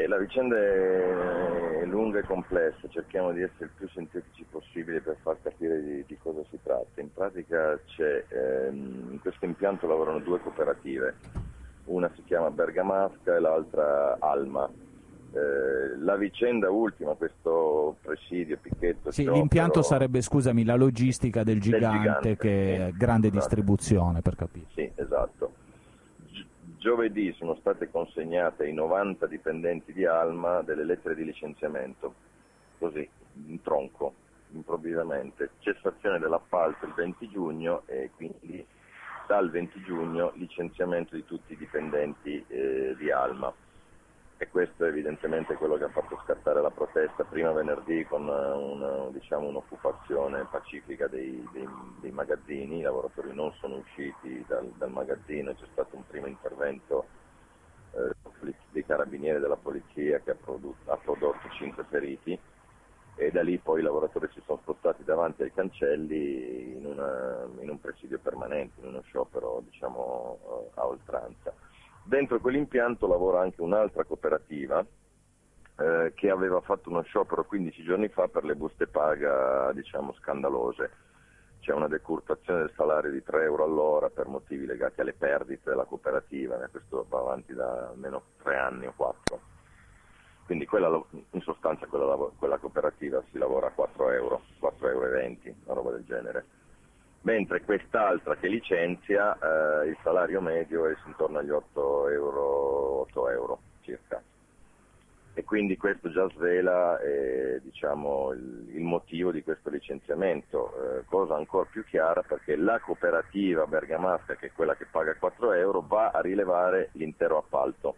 La vicenda è lunga e complessa, cerchiamo di essere il più sintetici possibile per far capire di cosa si tratta. In pratica in questo impianto lavorano due cooperative, una si chiama Bergamasca e l'altra Alma. La vicenda ultima, questo presidio, picchetto, Sì, sciopero, l'impianto sarebbe, scusami, la logistica del gigante che è sì, grande esatto. distribuzione, per capire. Sì, esatto. Giovedì sono state consegnate ai 90 dipendenti di Alma delle lettere di licenziamento, così, in tronco, improvvisamente. Cessazione dell'appalto il 20 giugno e quindi dal 20 giugno licenziamento di tutti i dipendenti di Alma. E questo è evidentemente quello che ha fatto scattare la protesta, prima venerdì con un'occupazione pacifica dei magazzini. I lavoratori non sono usciti dal magazzino, c'è stato un primo intervento dei carabinieri della polizia che ha prodotto 5 feriti, e da lì poi i lavoratori si sono spostati davanti ai cancelli in un presidio permanente, in uno sciopero a oltranza. Dentro quell'impianto lavora anche un'altra cooperativa che aveva fatto uno sciopero 15 giorni fa per le buste paga scandalose. C'è una decurtazione del salario di 3 euro all'ora per motivi legati alle perdite della cooperativa, questo va avanti da almeno 3 anni o 4. Quindi in sostanza quella cooperativa si lavora a 4 euro, 4,20 euro, una roba del genere. Mentre quest'altra che licenzia, il salario medio è intorno agli 8 euro circa. E quindi questo già svela il motivo di questo licenziamento, cosa ancora più chiara, perché la cooperativa bergamasca, che è quella che paga 4 euro, va a rilevare l'intero appalto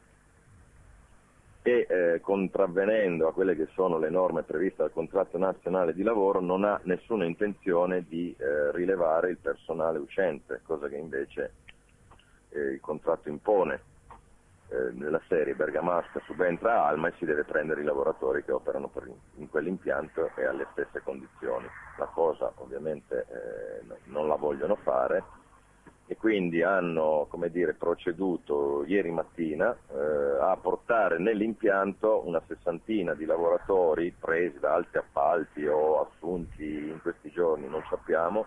e contravvenendo a quelle che sono le norme previste dal contratto nazionale di lavoro non ha nessuna intenzione di rilevare il personale uscente, cosa che invece il contratto impone. Nella serie Bergamasca subentra Alma e si deve prendere i lavoratori che operano in quell'impianto e alle stesse condizioni. La cosa ovviamente non la vogliono fare e quindi hanno proceduto ieri mattina a portare nell'impianto una 60ina di lavoratori presi da altri appalti o assunti in questi giorni, non sappiamo,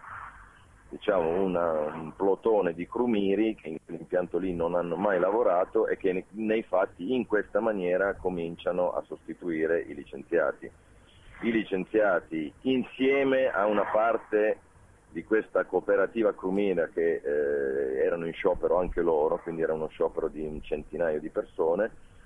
un plotone di crumiri che in quell'impianto lì non hanno mai lavorato e che nei fatti in questa maniera cominciano a sostituire i licenziati. I licenziati insieme a una parte di questa cooperativa crumira che erano in sciopero anche loro, quindi era uno sciopero di un centinaio di persone,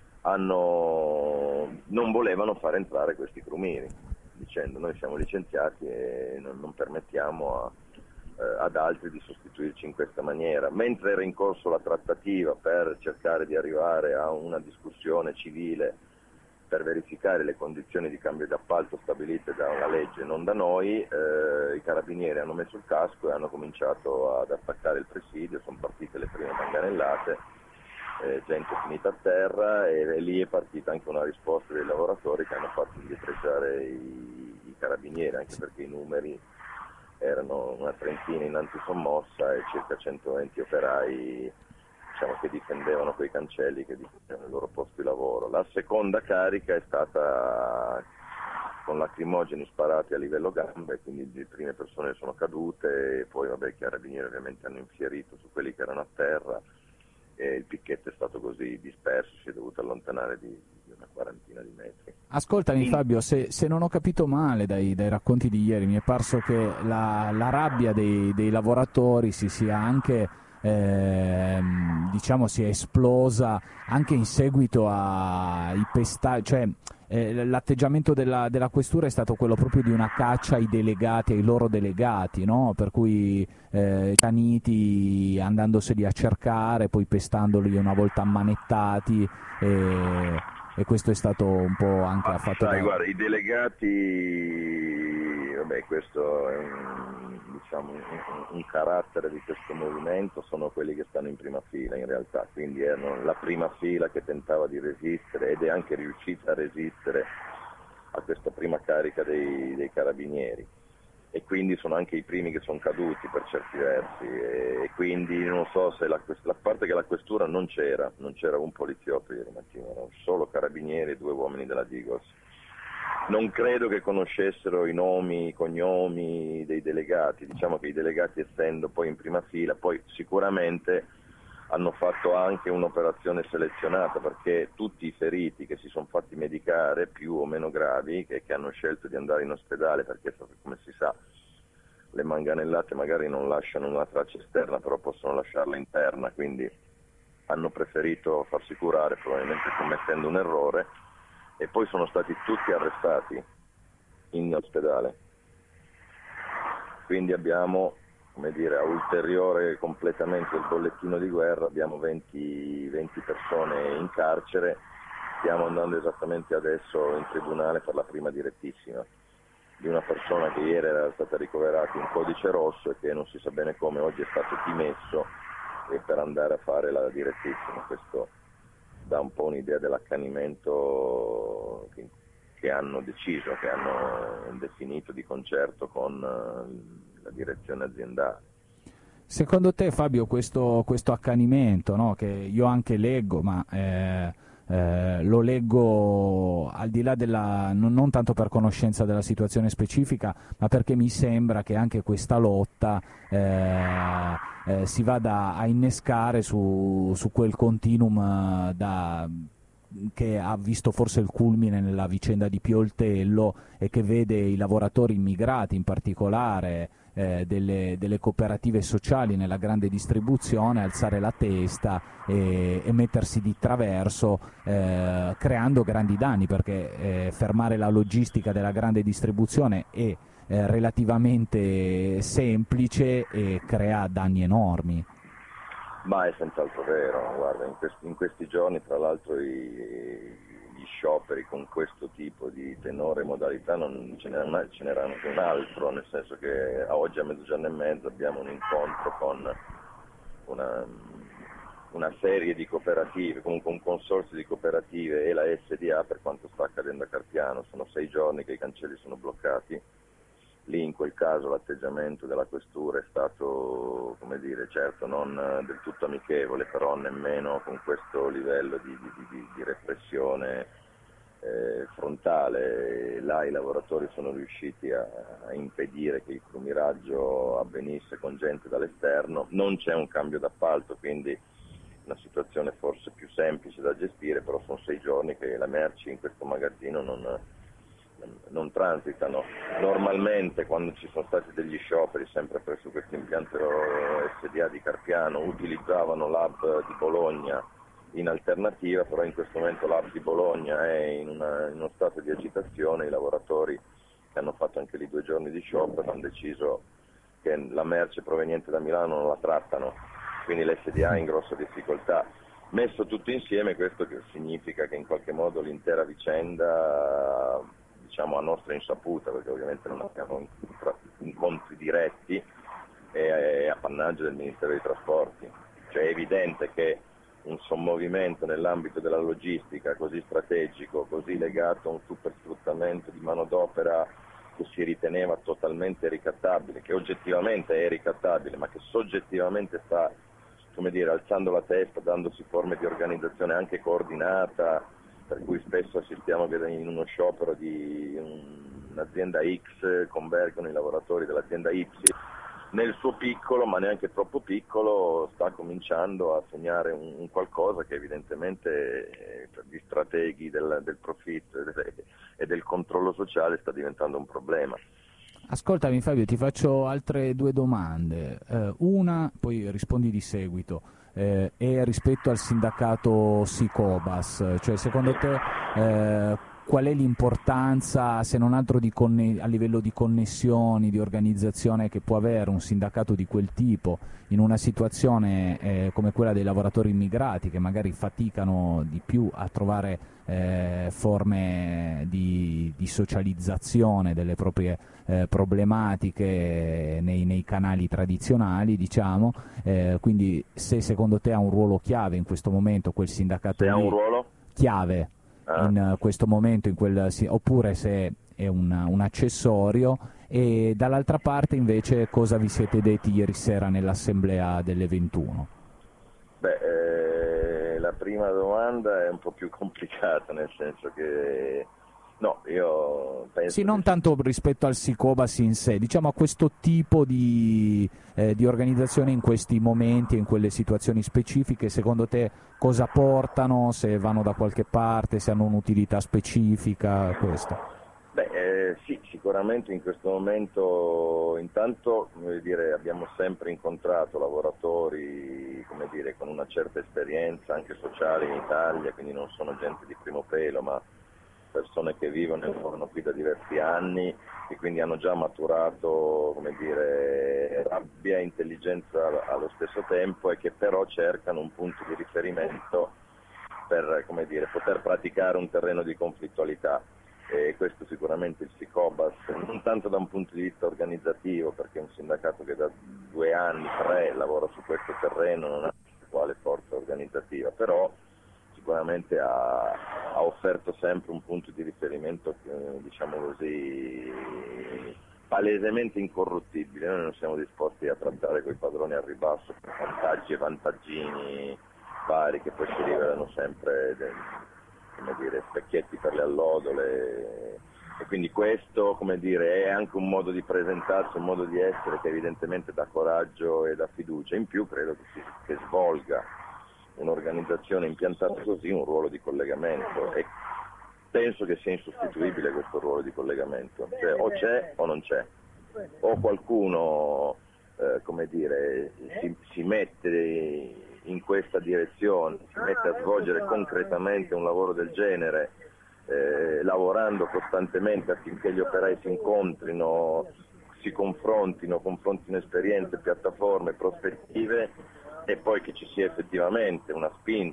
non volevano far entrare questi crumiri, dicendo noi siamo licenziati e non permettiamo ad altri di sostituirci in questa maniera. Mentre era in corso la trattativa per cercare di arrivare a una discussione civile per verificare le condizioni di cambio di appalto stabilite da una legge, non da noi, i carabinieri hanno messo il casco e hanno cominciato ad attaccare il presidio, sono partite le prime manganellate, gente è finita a terra e lì è partita anche una risposta dei lavoratori che hanno fatto indietreggiare i carabinieri, anche perché i numeri erano una trentina in antisommossa e circa 120 operai che difendevano quei cancelli, che difendevano il loro posto di lavoro. La seconda carica è stata con lacrimogeni sparati a livello gambe, quindi le prime persone sono cadute e poi i carabinieri ovviamente hanno infierito su quelli che erano a terra e il picchetto è stato così disperso, si è dovuto allontanare di una quarantina di metri. Ascoltami Fabio, se non ho capito male dai racconti di ieri, mi è parso che la rabbia dei lavoratori si sia anche si è esplosa anche in seguito ai pestaggi, cioè l'atteggiamento della questura è stato quello proprio di una caccia ai delegati, ai loro delegati, no? Per cui Gianiti andandoseli a cercare, poi pestandoli una volta ammanettati e questo è stato un po' anche affatto guarda, i delegati, questo è un carattere di questo movimento, sono quelli che stanno in prima fila in realtà, quindi erano la prima fila che tentava di resistere ed è anche riuscita a resistere a questa prima carica dei carabinieri. e quindi sono anche i primi che sono caduti per certi versi, e quindi non so se la parte che la questura non c'era un poliziotto ieri mattina, erano solo carabinieri e 2 uomini della Digos. Non credo che conoscessero i nomi, i cognomi dei delegati, diciamo che i delegati, essendo poi in prima fila, poi sicuramente hanno fatto anche un'operazione selezionata, perché tutti i feriti che si sono fatti medicare, più o meno gravi, che hanno scelto di andare in ospedale, perché come si sa le manganellate magari non lasciano una traccia esterna, però possono lasciarla interna, quindi hanno preferito farsi curare, probabilmente commettendo un errore, e poi sono stati tutti arrestati in ospedale. Quindi abbiamo, come dire, a ulteriore completamento del bollettino di guerra, abbiamo 20 persone in carcere. Stiamo andando esattamente adesso in tribunale per la prima direttissima di una persona che ieri era stata ricoverata in codice rosso e che non si sa bene come oggi è stato dimesso per andare a fare la direttissima. Questo dà un po' un'idea dell'accanimento che hanno deciso, che hanno definito di concerto con la direzione aziendale. Secondo te, Fabio, questo accanimento, no, che io anche leggo, ma lo leggo al di là della, non tanto per conoscenza della situazione specifica, ma perché mi sembra che anche questa lotta si vada a innescare su quel continuum che ha visto forse il culmine nella vicenda di Pioltello, e che vede i lavoratori immigrati in particolare delle cooperative sociali nella grande distribuzione alzare la testa e mettersi di traverso, creando grandi danni, perché fermare la logistica della grande distribuzione è relativamente semplice e crea danni enormi. Ma è senz'altro vero, guarda, in questi giorni tra l'altro gli scioperi con questo tipo di tenore e modalità non ce n'era anche un altro, nel senso che oggi a 12:30 abbiamo un incontro con una serie di cooperative, comunque un consorzio di cooperative e la SDA per quanto sta accadendo a Carpiano. Sono 6 giorni che i cancelli sono bloccati. Lì in quel caso l'atteggiamento della questura è stato, come dire, certo non del tutto amichevole, però nemmeno con questo livello di repressione frontale. Là i lavoratori sono riusciti a impedire che il plumiraggio avvenisse con gente dall'esterno. Non c'è un cambio d'appalto, quindi una situazione forse più semplice da gestire, però sono 6 giorni che le merci in questo magazzino non transitano. Normalmente quando ci sono stati degli scioperi, sempre presso questo impianto SDA di Carpiano, utilizzavano l'hub di Bologna in alternativa, però in questo momento l'hub di Bologna è in uno stato di agitazione. I lavoratori che hanno fatto anche lì 2 giorni di sciopero hanno deciso che la merce proveniente da Milano non la trattano, quindi l'SDA è in grossa difficoltà. Messo tutto insieme, questo significa che in qualche modo l'intera vicenda, diciamo a nostra insaputa, perché ovviamente non abbiamo incontri diretti, è appannaggio del Ministero dei Trasporti. Cioè è evidente che un sommovimento nell'ambito della logistica così strategico, così legato a un supersfruttamento di manodopera che si riteneva totalmente ricattabile, che oggettivamente è ricattabile, ma che soggettivamente sta, come dire, alzando la testa, dandosi forme di organizzazione anche coordinata, per cui spesso assistiamo che in uno sciopero di un'azienda X convergono i lavoratori dell'azienda Y. Nel suo piccolo, ma neanche troppo piccolo, sta cominciando a segnare un qualcosa che evidentemente per gli strateghi del profitto e del controllo sociale sta diventando un problema. Ascoltami Fabio, ti faccio altre 2 domande. Una, poi rispondi di seguito, è rispetto al sindacato Sicobas, cioè secondo te qual è l'importanza, se non altro a livello di connessioni, di organizzazione, che può avere un sindacato di quel tipo in una situazione come quella dei lavoratori immigrati, che magari faticano di più a trovare forme di socializzazione delle proprie problematiche nei canali tradizionali, diciamo, quindi se secondo te ha un ruolo chiave in questo momento quel sindacato ha un ruolo chiave in questo momento, oppure se è un accessorio. E dall'altra parte invece cosa vi siete detti ieri sera nell'assemblea delle 21? La prima domanda è un po' più complicata, nel senso che no, io penso Sì, non tanto rispetto al Sicobas in sé, diciamo a questo tipo di organizzazione in questi momenti e in quelle situazioni specifiche, secondo te cosa portano, se vanno da qualche parte, se hanno un'utilità specifica, questo? Sì, sicuramente in questo momento intanto come dire, abbiamo sempre incontrato lavoratori come dire, con una certa esperienza anche sociale in Italia, quindi non sono gente di primo pelo, ma persone che vivono e lavorano qui da diversi anni e quindi hanno già maturato come dire, rabbia e intelligenza allo stesso tempo e che però cercano un punto di riferimento per come dire, poter praticare un terreno di conflittualità. E questo sicuramente il Sicobas, non tanto da un punto di vista organizzativo, perché è un sindacato che da 2 anni, 3 lavora su questo terreno, non ha quale forza organizzativa, però sicuramente ha offerto sempre un punto di riferimento, diciamo così, palesemente incorruttibile. Noi non siamo disposti a trattare quei padroni al ribasso per vantaggi e vantaggini vari che poi si rivelano sempre come dire, specchietti per le allodole, e quindi questo come dire, è anche un modo di presentarsi, un modo di essere che evidentemente dà coraggio e dà fiducia. In più credo che svolga un'organizzazione impiantata così un ruolo di collegamento e penso che sia insostituibile questo ruolo di collegamento, cioè o c'è o non c'è, o qualcuno come dire, si mette in questa direzione, si mette a svolgere concretamente un lavoro del genere, lavorando costantemente affinché gli operai si incontrino, si confrontino esperienze, piattaforme, prospettive, e poi che ci sia effettivamente una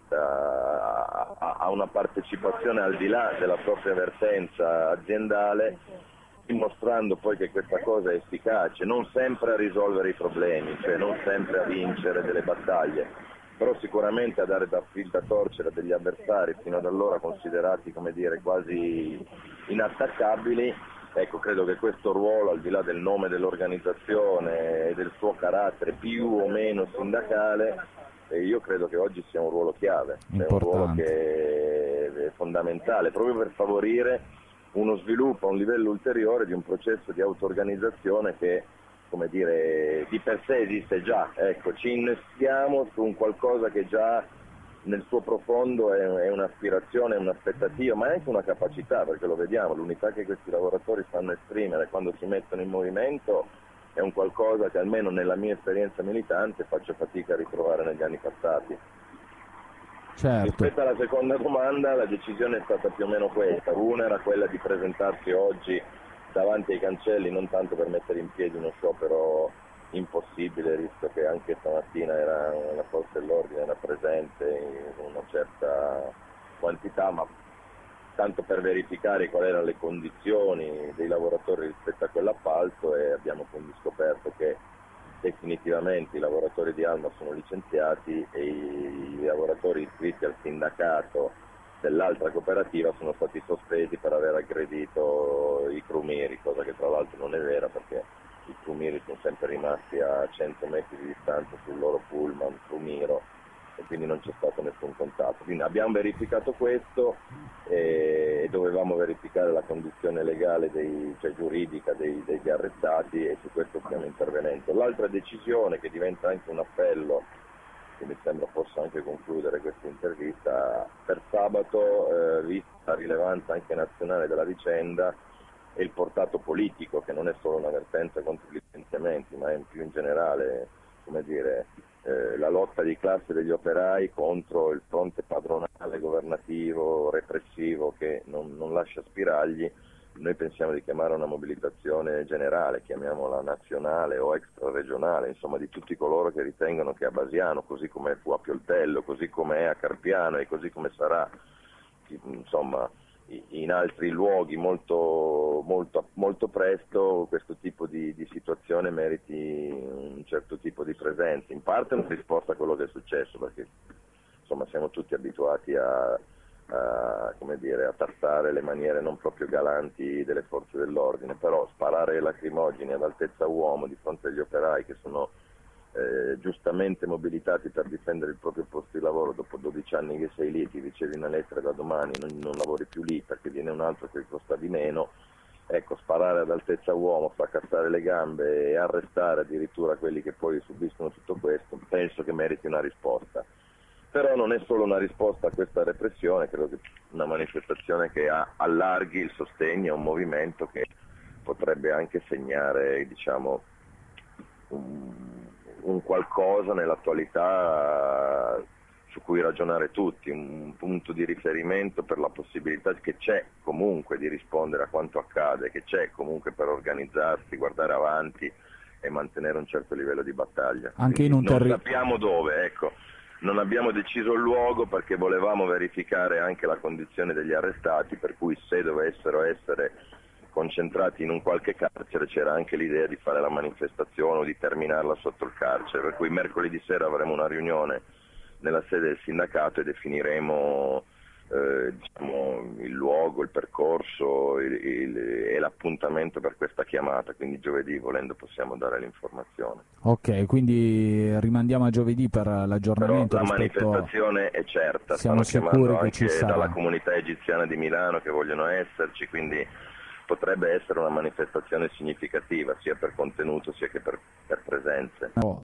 spinta a una partecipazione al di là della propria vertenza aziendale, dimostrando poi che questa cosa è efficace, non sempre a risolvere i problemi, cioè non sempre a vincere delle battaglie, però sicuramente a dare da fil da torcere a degli avversari fino ad allora considerati come dire quasi inattaccabili. Ecco, credo che questo ruolo, al di là del nome dell'organizzazione e del suo carattere più o meno sindacale, io credo che oggi sia un ruolo chiave, è un ruolo che è fondamentale proprio per favorire uno sviluppo a un livello ulteriore di un processo di auto-organizzazione che, come dire, di per sé esiste già. Ecco, ci innestiamo su un qualcosa che già nel suo profondo è un'aspirazione, è un'aspettativa, ma è anche una capacità, perché lo vediamo, l'unità che questi lavoratori fanno esprimere quando si mettono in movimento è un qualcosa che almeno nella mia esperienza militante faccio fatica a ritrovare negli anni passati. Certo. Rispetto alla seconda domanda, la decisione è stata più o meno questa. Una era quella di presentarsi oggi davanti ai cancelli, non tanto per mettere in piedi uno sciopero impossibile, visto che anche stamattina la forza dell'ordine era presente in una certa quantità, ma tanto per verificare quali erano le condizioni dei lavoratori rispetto a quell'appalto, e abbiamo quindi scoperto che definitivamente i lavoratori di Alma sono licenziati e i lavoratori iscritti al sindacato dell'altra cooperativa sono stati sospesi per aver aggredito i crumiri, cosa che tra l'altro non è vera, perché i crumiri sono sempre rimasti a 100 metri di distanza sul loro pullman crumiro e quindi non c'è stato nessun contatto. Quindi abbiamo verificato questo e dovevamo verificare la condizione legale, cioè giuridica degli arrestati, e su questo stiamo intervenendo. L'altra decisione, che diventa anche un appello, che mi sembra possa anche concludere questa intervista, per sabato, vista la rilevanza anche nazionale della vicenda e il portato politico, che non è solo una vertenza contro i licenziamenti, ma è più in generale, come dire, la lotta di classe degli operai contro il fronte padronale, governativo, repressivo che non lascia spiragli. Noi pensiamo di chiamare una mobilitazione generale, chiamiamola nazionale o extraregionale, insomma di tutti coloro che ritengono che a Basiano, così come fu a Pioltello, così come è a Carpiano e così come sarà insomma in altri luoghi molto presto, questo tipo di situazione meriti un certo tipo di presenza. In parte una risposta a quello che è successo, perché insomma siamo tutti abituati a come dire, a tastare le maniere non proprio galanti delle forze dell'ordine, però sparare lacrimogeni ad altezza uomo di fronte agli operai che sono giustamente mobilitati per difendere il proprio posto di lavoro, dopo 12 anni che sei lì, ti ricevi una lettera da domani, non lavori più lì perché viene un altro che costa di meno. Ecco, sparare ad altezza uomo, far cazzare le gambe e arrestare addirittura quelli che poi subiscono tutto questo, penso che meriti una risposta. Però non è solo una risposta a questa repressione, credo che una manifestazione che allarghi il sostegno a un movimento che potrebbe anche segnare, diciamo, un qualcosa nell'attualità su cui ragionare tutti, un punto di riferimento per la possibilità che c'è comunque di rispondere a quanto accade, che c'è comunque per organizzarsi, guardare avanti e mantenere un certo livello di battaglia. Anche non sappiamo dove, ecco. Non abbiamo deciso il luogo perché volevamo verificare anche la condizione degli arrestati, per cui se dovessero essere concentrati in un qualche carcere c'era anche l'idea di fare la manifestazione o di terminarla sotto il carcere, per cui mercoledì sera avremo una riunione nella sede del sindacato e definiremo diciamo, il luogo, il percorso e l'appuntamento per questa chiamata, quindi giovedì volendo possiamo dare l'informazione. Ok, quindi rimandiamo a giovedì per l'aggiornamento. Però la manifestazione è certa, siamo stanno sicuri chiamando che ci anche sarà. dalla comunità egiziana di Milano che vogliono esserci, quindi potrebbe essere una manifestazione significativa sia per contenuto sia che per presenze.